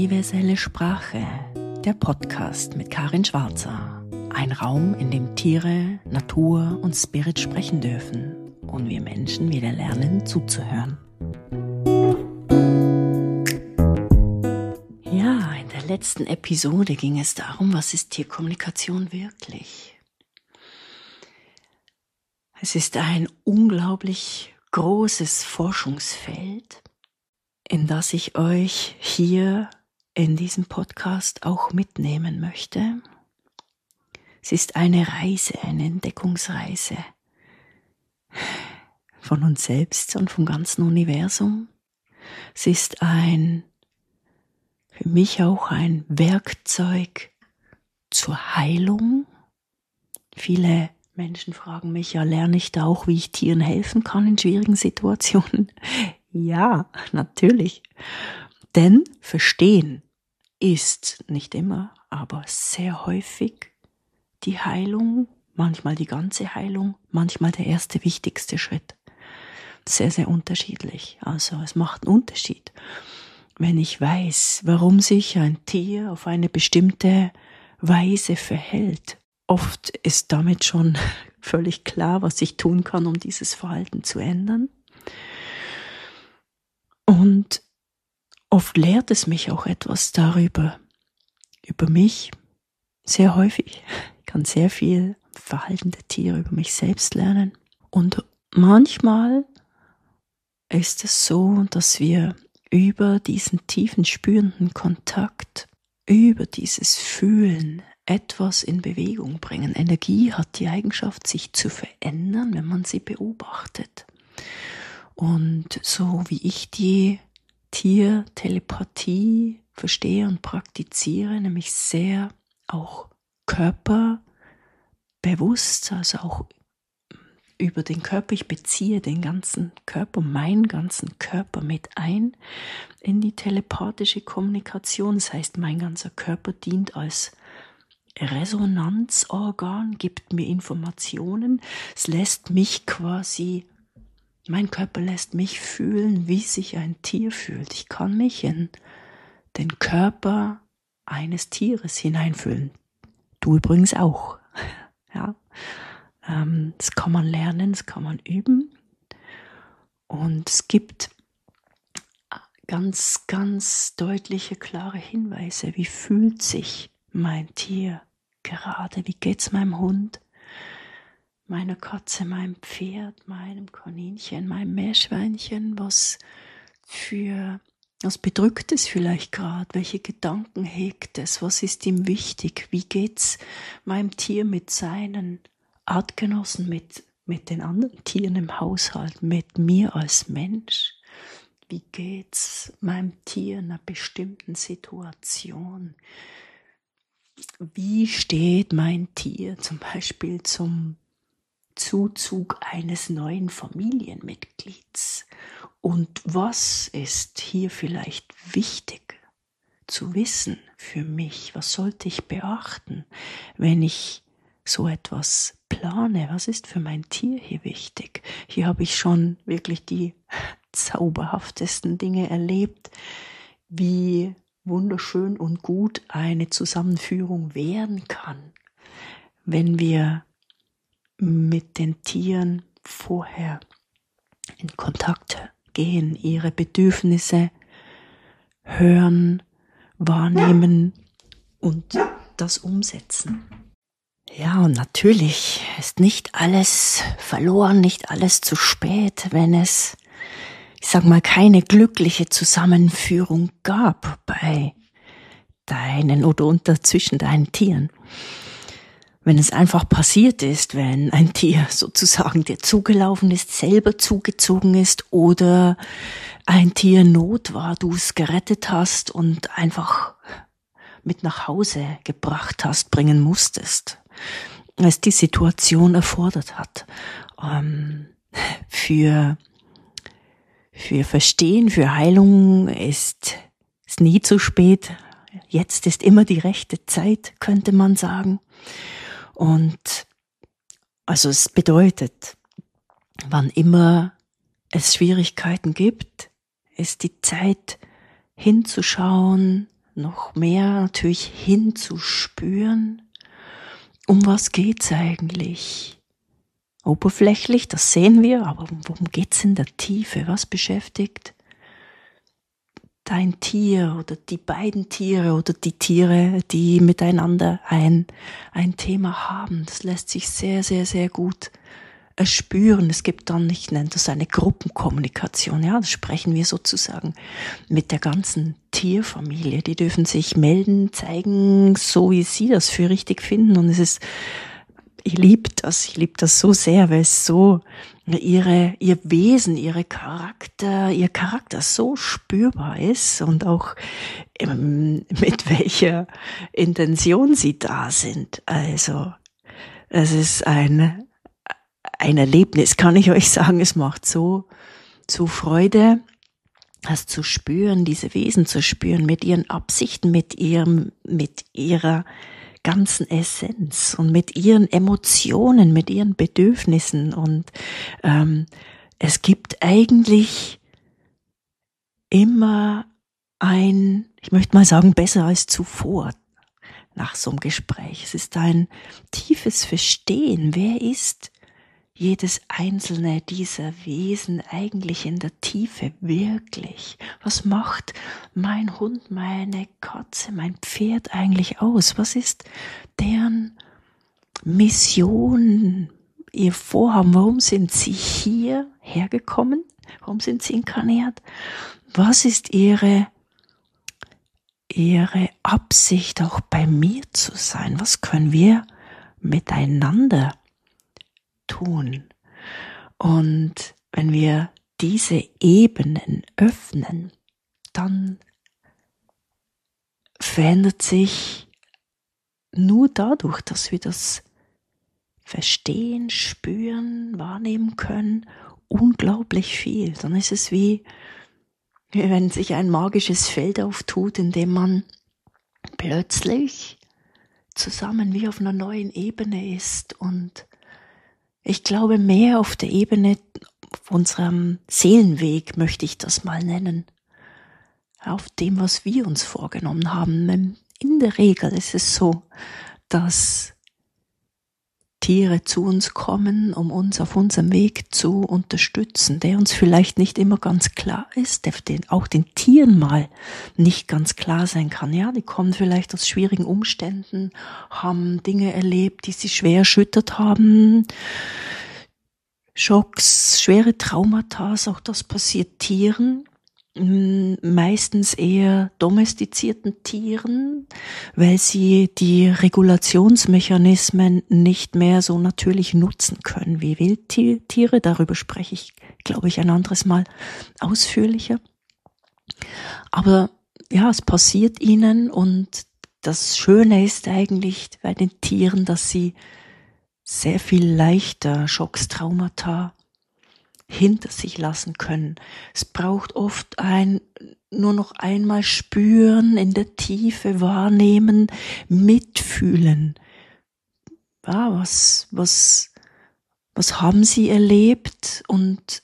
Universelle Sprache, der Podcast mit Karin Schwarzer. Ein Raum, in dem Tiere, Natur und Spirit sprechen dürfen und wir Menschen wieder lernen zuzuhören. Ja, in der letzten Episode ging es darum, was ist Tierkommunikation wirklich? Es ist ein unglaublich großes Forschungsfeld, in das ich euch hier in diesem Podcast auch mitnehmen möchte. Es ist eine Reise, eine Entdeckungsreise von uns selbst und vom ganzen Universum. Es ist für mich auch ein Werkzeug zur Heilung. Viele Menschen fragen mich, ja, lerne ich da auch, wie ich Tieren helfen kann in schwierigen Situationen? Ja, natürlich. Denn Verstehen ist nicht immer, aber sehr häufig die Heilung, manchmal die ganze Heilung, manchmal der erste wichtigste Schritt. Sehr, sehr unterschiedlich. Also es macht einen Unterschied, wenn ich weiß, warum sich ein Tier auf eine bestimmte Weise verhält. Oft ist damit schon völlig klar, was ich tun kann, um dieses Verhalten zu ändern. Und oft lehrt es mich auch etwas darüber, über mich, sehr häufig. Ich kann sehr viel Verhalten der Tiere über mich selbst lernen. Und manchmal ist es so, dass wir über diesen tiefen spürenden Kontakt, über dieses Fühlen etwas in Bewegung bringen. Energie hat die Eigenschaft, sich zu verändern, wenn man sie beobachtet. Und so wie ich die Tiertelepathie verstehe und praktiziere, nämlich sehr auch körperbewusst, also auch über den Körper, ich beziehe den ganzen Körper, meinen ganzen Körper mit ein in die telepathische Kommunikation. Das heißt, mein ganzer Körper dient als Resonanzorgan, gibt mir Informationen, es lässt mich quasi, mein Körper lässt mich fühlen, wie sich ein Tier fühlt. Ich kann mich in den Körper eines Tieres hineinfühlen. Du übrigens auch. Ja. Das kann man lernen, das kann man üben. Und es gibt ganz, ganz deutliche, klare Hinweise. Wie fühlt sich mein Tier gerade? Wie geht's meinem Hund, meiner Katze, meinem Pferd, meinem Kaninchen, meinem Meerschweinchen? Was bedrückt es vielleicht gerade? Welche Gedanken hegt es? Was ist ihm wichtig? Wie geht's meinem Tier mit seinen Artgenossen, mit den anderen Tieren im Haushalt, mit mir als Mensch? Wie geht's meinem Tier in einer bestimmten Situation? Wie steht mein Tier zum Beispiel zum Zuzug eines neuen Familienmitglieds? Und was ist hier vielleicht wichtig zu wissen für mich? Was sollte ich beachten, wenn ich so etwas plane? Was ist für mein Tier hier wichtig? Hier habe ich schon wirklich die zauberhaftesten Dinge erlebt, wie wunderschön und gut eine Zusammenführung werden kann, wenn wir mit den Tieren vorher in Kontakt gehen, ihre Bedürfnisse hören, wahrnehmen und das umsetzen. Ja, und natürlich ist nicht alles verloren, nicht alles zu spät, wenn es, ich sag mal, keine glückliche Zusammenführung gab bei deinen oder zwischen deinen Tieren. Wenn es einfach passiert ist, wenn ein Tier sozusagen dir zugelaufen ist, selber zugezogen ist oder ein Tier in Not war, du es gerettet hast und einfach mit nach Hause gebracht hast, bringen musstest, es die Situation erfordert hat. Für Verstehen, für Heilung ist es nie zu spät. Jetzt ist immer die rechte Zeit, könnte man sagen. Und also es bedeutet, wann immer es Schwierigkeiten gibt, ist die Zeit hinzuschauen, noch mehr natürlich hinzuspüren, um was geht's eigentlich? Oberflächlich, das sehen wir, aber worum geht's in der Tiefe? Was beschäftigt dein Tier oder die beiden Tiere oder die Tiere, die miteinander ein Thema haben? Das lässt sich sehr, sehr, sehr gut spüren. Es gibt dann, ich nenne das eine Gruppenkommunikation, ja, das sprechen wir sozusagen mit der ganzen Tierfamilie. Die dürfen sich melden, zeigen, so wie sie das für richtig finden, und es ist, ich liebe das so sehr, weil es so ihr Wesen, ihr Charakter so spürbar ist und auch mit welcher Intention sie da sind. Also es ist ein Erlebnis, kann ich euch sagen. Es macht so Freude, das zu spüren, diese Wesen zu spüren, mit ihren Absichten, mit ihrer ganzen Essenz und mit ihren Emotionen, mit ihren Bedürfnissen. Und es gibt eigentlich immer ich möchte mal sagen, besser als zuvor nach so einem Gespräch. Es ist ein tiefes Verstehen, wer ist jedes einzelne dieser Wesen eigentlich in der Tiefe wirklich? Was macht mein Hund, meine Katze, mein Pferd eigentlich aus? Was ist deren Mission, ihr Vorhaben? Warum sind sie hierher gekommen? Warum sind sie inkarniert? Was ist ihre Absicht, auch bei mir zu sein? Was können wir miteinander tun? Und wenn wir diese Ebenen öffnen, dann verändert sich nur dadurch, dass wir das verstehen, spüren, wahrnehmen können, unglaublich viel. Dann ist es wie wenn sich ein magisches Feld auftut, in dem man plötzlich zusammen wie auf einer neuen Ebene ist. Und ich glaube, mehr auf der Ebene, auf unserem Seelenweg möchte ich das mal nennen, auf dem, was wir uns vorgenommen haben. In der Regel ist es so, dass Tiere zu uns kommen, um uns auf unserem Weg zu unterstützen, der uns vielleicht nicht immer ganz klar ist, der auch den Tieren mal nicht ganz klar sein kann. Ja, die kommen vielleicht aus schwierigen Umständen, haben Dinge erlebt, die sie schwer erschüttert haben, Schocks, schwere Traumata, auch das passiert Tieren. Meistens eher domestizierten Tieren, weil sie die Regulationsmechanismen nicht mehr so natürlich nutzen können wie Wildtiere. Darüber spreche ich, glaube ich, ein anderes Mal ausführlicher. Aber ja, es passiert ihnen, und das Schöne ist eigentlich bei den Tieren, dass sie sehr viel leichter Schocks, Traumata hinter sich lassen können. Es braucht oft nur noch einmal spüren, in der Tiefe wahrnehmen, mitfühlen. Ja, was haben sie erlebt? Und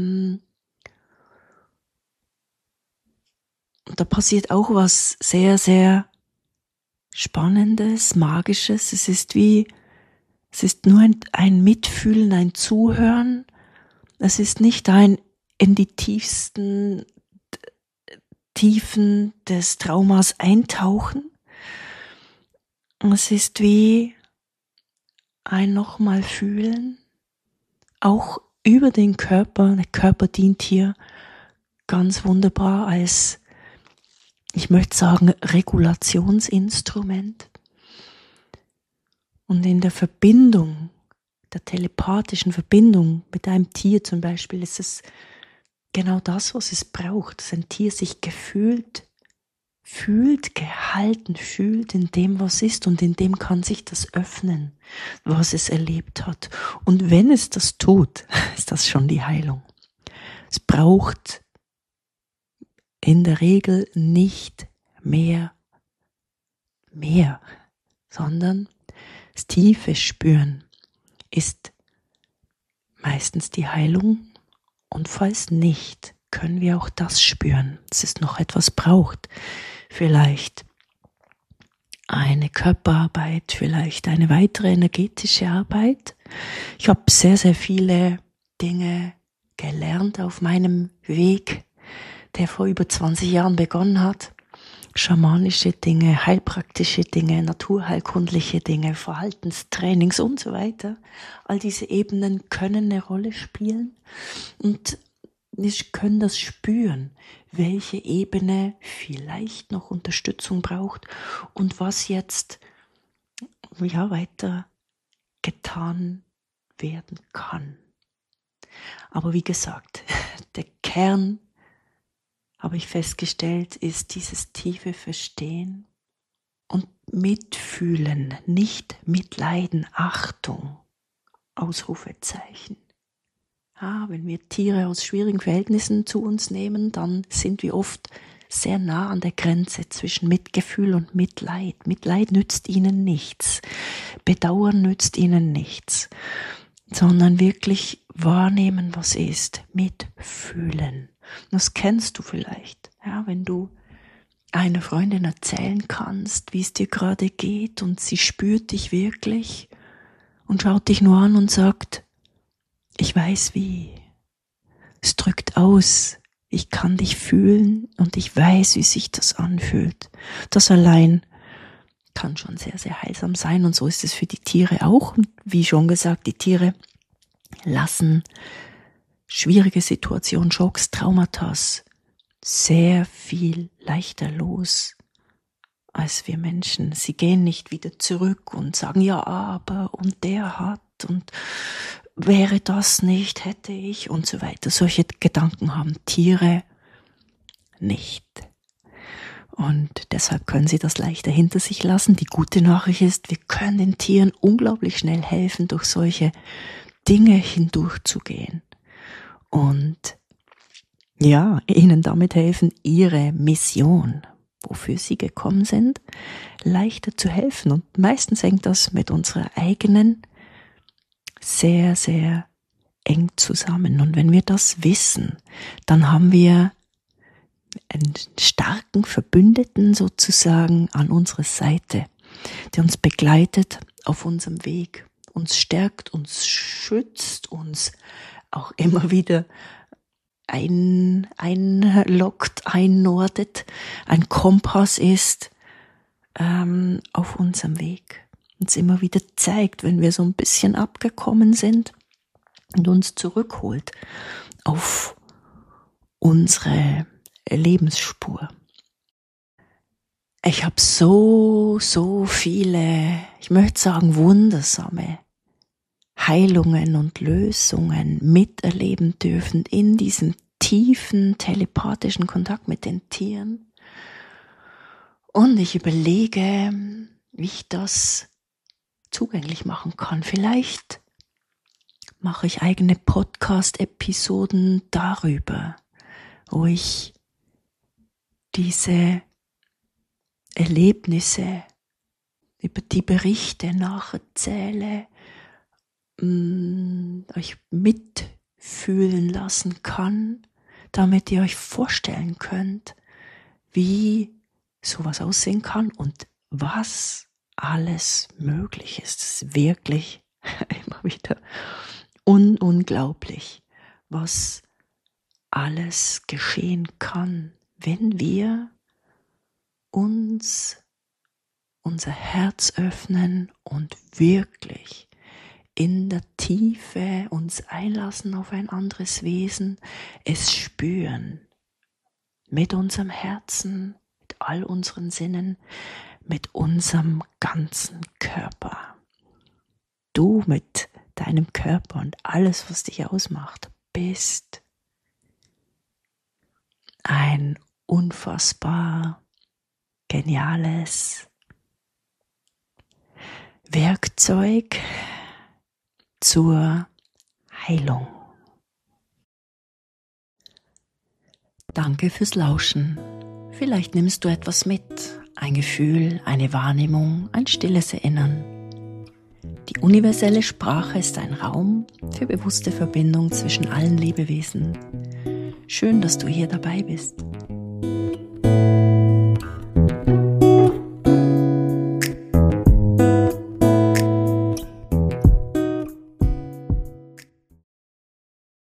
da passiert auch was sehr, sehr Spannendes, Magisches. Es ist nur ein Mitfühlen, ein Zuhören. Es ist nicht ein in die tiefsten Tiefen des Traumas eintauchen. Es ist wie ein nochmal fühlen, auch über den Körper. Der Körper dient hier ganz wunderbar als, ich möchte sagen, Regulationsinstrument. Und in der Verbindung, der telepathischen Verbindung mit einem Tier zum Beispiel, ist es genau das, was es braucht, dass ein Tier sich fühlt, gehalten fühlt in dem, was ist, und in dem kann sich das öffnen, was es erlebt hat. Und wenn es das tut, ist das schon die Heilung. Es braucht in der Regel nicht mehr, sondern das tiefe Spüren ist meistens die Heilung, und falls nicht, können wir auch das spüren, dass es noch etwas braucht. Vielleicht eine Körperarbeit, vielleicht eine weitere energetische Arbeit. Ich habe sehr, sehr viele Dinge gelernt auf meinem Weg, der vor über 20 Jahren begonnen hat. Schamanische Dinge, heilpraktische Dinge, naturheilkundliche Dinge, Verhaltenstrainings und so weiter. All diese Ebenen können eine Rolle spielen und wir können das spüren, welche Ebene vielleicht noch Unterstützung braucht und was jetzt weiter getan werden kann. Aber wie gesagt, der Kern, habe ich festgestellt, ist dieses tiefe Verstehen und Mitfühlen, nicht Mitleiden, Achtung, Ausrufezeichen. Wenn wir Tiere aus schwierigen Verhältnissen zu uns nehmen, dann sind wir oft sehr nah an der Grenze zwischen Mitgefühl und Mitleid. Mitleid nützt ihnen nichts, Bedauern nützt ihnen nichts, sondern wirklich wahrnehmen, was ist, mitfühlen. Das kennst du vielleicht, wenn du einer Freundin erzählen kannst, wie es dir gerade geht und sie spürt dich wirklich und schaut dich nur an und sagt, ich weiß wie. Es drückt aus, ich kann dich fühlen und ich weiß, wie sich das anfühlt. Das allein kann schon sehr, sehr heilsam sein und so ist es für die Tiere auch. Und wie schon gesagt, die Tiere lassen schwierige Situationen, Schocks, Traumata sehr viel leichter los als wir Menschen. Sie gehen nicht wieder zurück und sagen, ja, aber und der hat und wäre das nicht, hätte ich und so weiter. Solche Gedanken haben Tiere nicht. Und deshalb können sie das leichter hinter sich lassen. Die gute Nachricht ist, wir können den Tieren unglaublich schnell helfen, durch solche Dinge hindurchzugehen. Und ihnen damit helfen, ihre Mission, wofür sie gekommen sind, leichter zu helfen. Und meistens hängt das mit unserer eigenen sehr, sehr eng zusammen. Und wenn wir das wissen, dann haben wir einen starken Verbündeten sozusagen an unserer Seite, der uns begleitet auf unserem Weg, uns stärkt, uns schützt, uns auch immer wieder einloggt, einnordet, ein Kompass ist auf unserem Weg. Uns immer wieder zeigt, wenn wir so ein bisschen abgekommen sind und uns zurückholt auf unsere Lebensspur. Ich habe so viele, ich möchte sagen, wundersame Heilungen und Lösungen miterleben dürfen in diesem tiefen telepathischen Kontakt mit den Tieren. Und ich überlege, wie ich das zugänglich machen kann. Vielleicht mache ich eigene Podcast-Episoden darüber, wo ich diese Erlebnisse, über die Berichte nacherzähle, euch mitfühlen lassen kann, damit ihr euch vorstellen könnt, wie sowas aussehen kann und was alles möglich ist. Es ist wirklich immer wieder unglaublich, was alles geschehen kann, wenn wir uns unser Herz öffnen und wirklich in der Tiefe uns einlassen auf ein anderes Wesen, es spüren, mit unserem Herzen, mit all unseren Sinnen, mit unserem ganzen Körper. Du mit deinem Körper und alles, was dich ausmacht, bist ein unfassbar geniales Werkzeug zur Heilung. Danke fürs Lauschen. Vielleicht nimmst du etwas mit, ein Gefühl, eine Wahrnehmung, ein stilles Erinnern. Die universelle Sprache ist ein Raum für bewusste Verbindung zwischen allen Lebewesen. Schön, dass du hier dabei bist.